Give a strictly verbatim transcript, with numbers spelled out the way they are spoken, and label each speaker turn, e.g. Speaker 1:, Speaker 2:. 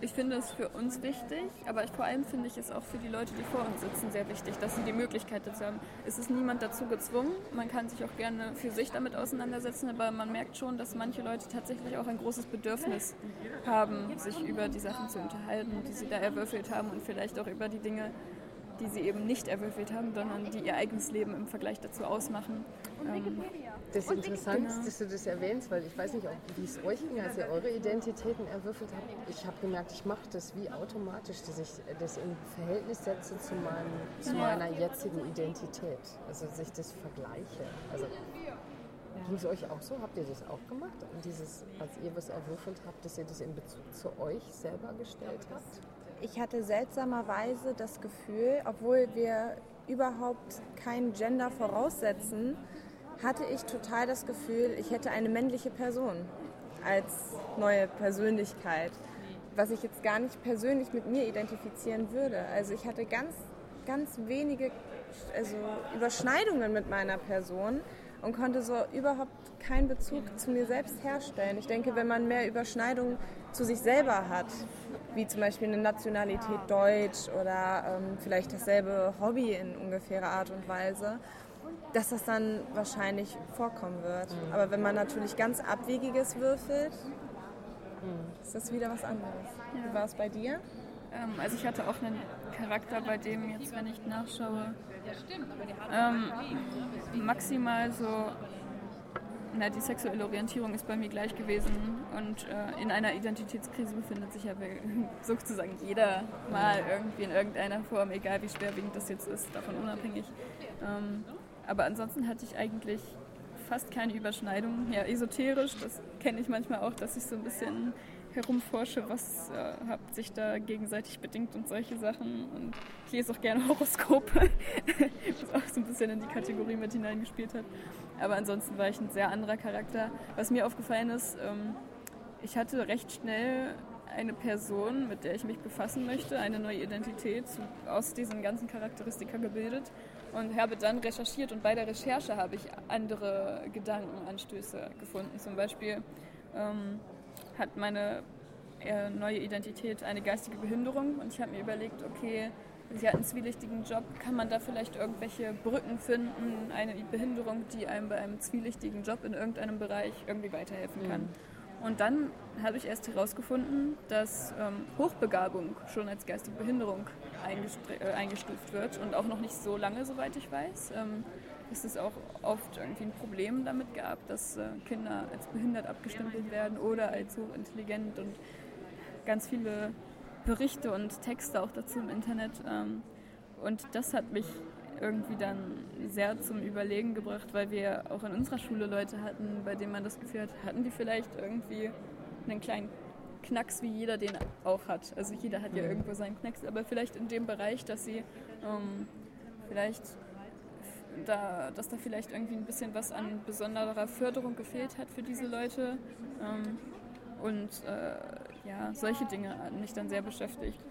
Speaker 1: Ich finde es für uns wichtig, aber ich, vor allem finde ich es auch für die Leute, die vor uns sitzen, sehr wichtig, dass sie die Möglichkeit dazu haben. Es ist niemand dazu gezwungen, man kann sich auch gerne für sich damit auseinandersetzen, aber man merkt schon, dass manche Leute tatsächlich auch ein großes Bedürfnis haben, sich über die Sachen zu unterhalten, die sie da erwürfelt haben und vielleicht auch über die Dinge, die sie eben nicht erwürfelt haben, sondern die ihr eigenes Leben im Vergleich dazu ausmachen. Ähm,
Speaker 2: Das ist interessant, genau, dass du das erwähnst, weil ich weiß nicht, wie es euch ging, als ihr eure Identitäten erwürfelt habt. Ich habe gemerkt, ich mache das wie automatisch, dass ich das in Verhältnis setze zu, meinem, zu meiner jetzigen Identität. Also dass ich das vergleiche. Also ging es euch auch so? Habt ihr das auch gemacht? Dieses, als ihr was erwürfelt habt, dass ihr das in Bezug zu euch selber gestellt habt?
Speaker 3: Ich hatte seltsamerweise das Gefühl, obwohl wir überhaupt kein Gender voraussetzen, hatte ich total das Gefühl, ich hätte eine männliche Person als neue Persönlichkeit, was ich jetzt gar nicht persönlich mit mir identifizieren würde. Also ich hatte ganz, ganz wenige also Überschneidungen mit meiner Person und konnte so überhaupt keinen Bezug zu mir selbst herstellen. Ich denke, wenn man mehr Überschneidungen zu sich selber hat, wie zum Beispiel eine Nationalität Deutsch oder ähm, vielleicht dasselbe Hobby in ungefährer Art und Weise, dass das dann wahrscheinlich vorkommen wird. Mhm. Aber wenn man natürlich ganz Abwegiges würfelt, mhm. ist das wieder was anderes. Ja. Wie war es bei dir?
Speaker 1: Ähm, also ich hatte auch einen Charakter, bei dem jetzt, wenn ich nachschaue, ähm, maximal so, na, die sexuelle Orientierung ist bei mir gleich gewesen und äh, in einer Identitätskrise befindet sich ja sozusagen jeder mal irgendwie in irgendeiner Form, egal wie schwerwiegend das jetzt ist, davon unabhängig. Ähm, Aber ansonsten hatte ich eigentlich fast keine Überschneidung. Ja, esoterisch, das kenne ich manchmal auch, dass ich so ein bisschen herumforsche, was äh, hat sich da gegenseitig bedingt und solche Sachen. Und ich lese auch gerne Horoskope, was auch so ein bisschen in die Kategorie mit hineingespielt hat. Aber ansonsten war ich ein sehr anderer Charakter. Was mir aufgefallen ist, ähm, ich hatte recht schnell eine Person, mit der ich mich befassen möchte, eine neue Identität zu, aus diesen ganzen Charakteristika gebildet und habe dann recherchiert und bei der Recherche habe ich andere Gedankenanstöße gefunden. Zum Beispiel ähm, hat meine äh, neue Identität eine geistige Behinderung und ich habe mir überlegt, okay, sie hat einen zwielichtigen Job, kann man da vielleicht irgendwelche Brücken finden, eine Behinderung, die einem bei einem zwielichtigen Job in irgendeinem Bereich irgendwie weiterhelfen kann. Mhm. Und dann habe ich erst herausgefunden, dass ähm, Hochbegabung schon als geistige Behinderung eingestre- äh, eingestuft wird und auch noch nicht so lange, soweit ich weiß. Ähm, dass es auch oft irgendwie ein Problem damit gab, dass äh, Kinder als behindert abgestempelt werden oder als hochintelligent und ganz viele Berichte und Texte auch dazu im Internet. Ähm, und das hat mich irgendwie dann sehr zum Überlegen gebracht, weil wir auch in unserer Schule Leute hatten, bei denen man das Gefühl hat, hatten die vielleicht irgendwie einen kleinen Knacks, wie jeder den auch hat. Also jeder hat ja irgendwo seinen Knacks, aber vielleicht in dem Bereich, dass sie ähm, vielleicht da, dass da vielleicht irgendwie ein bisschen was an besonderer Förderung gefehlt hat für diese Leute. Ähm, und äh, ja, solche Dinge haben mich dann sehr beschäftigt.